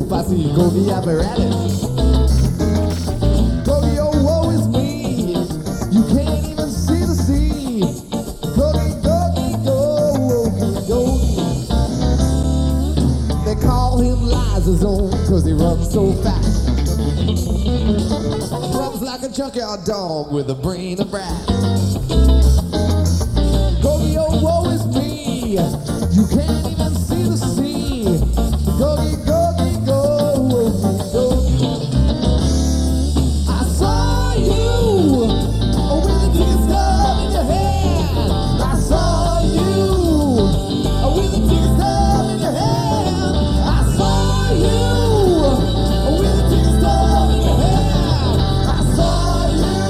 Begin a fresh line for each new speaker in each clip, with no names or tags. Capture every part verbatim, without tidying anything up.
microscope, I see Gogi apparatus. Gogi, oh, woe is me. You can't even see the sea. Gogi, Gogi, Gogi, Gogi. They call him Lysosome cause he runs so fast. Runs like a junkyard dog with a brain of brass. Gogi, oh, woe is me. You can't even see the sea. Gogi, Gogi, Gogi, Gogi. I saw you with the ticket stub in your hand. I saw you with the ticket stub in your hand. I saw you with the ticket stub in your hand. I saw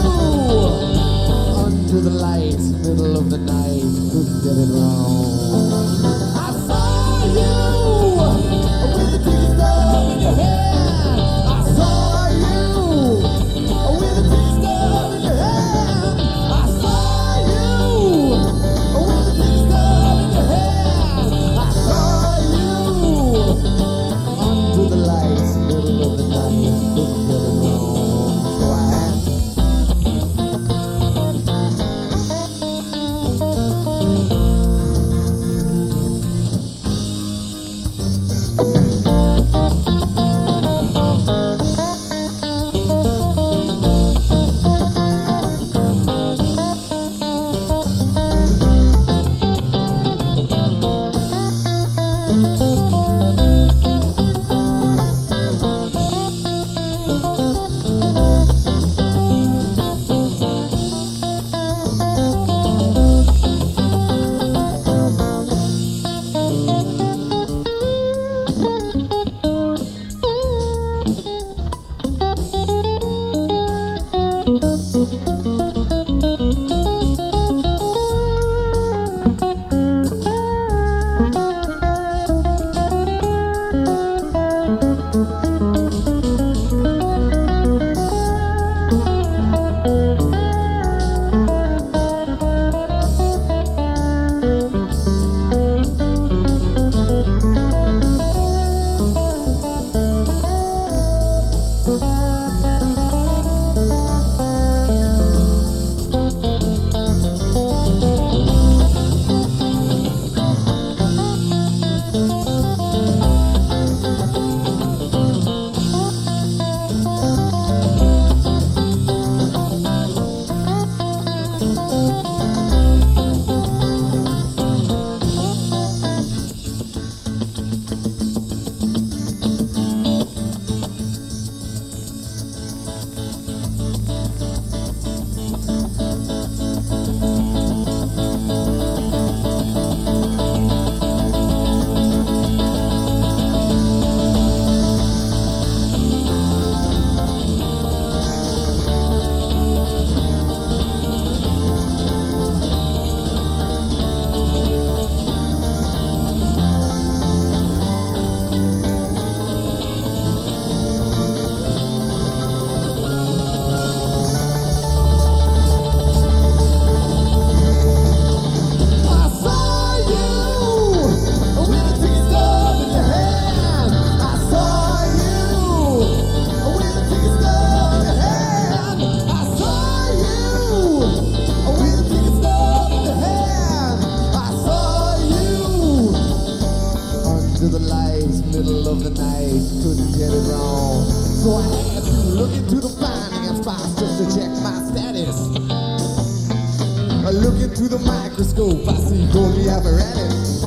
you under the lights, middle of the night, couldn't get it wrong. I saw you with the ticket stub in your hand. I saw you with the ticket stub in your hand. I saw you with the ticket stub in your hand. I saw you under the lights, middle of the night, couldn't get it wrong. So I asked, of the night, couldn't get it wrong. So I had to look into the finance box just to check my status. I look into the microscope, I see Gogi apparatus.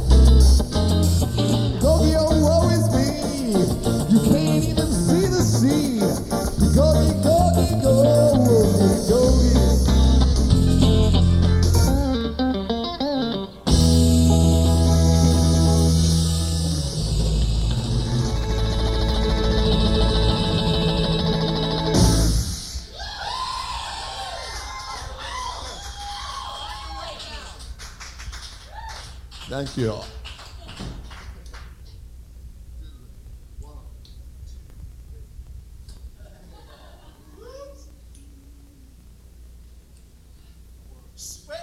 Gogi, oh, woe is me. You can't even see the sea. Gogi, Gogi, Gogi, Gogi. Thank you. Sweat.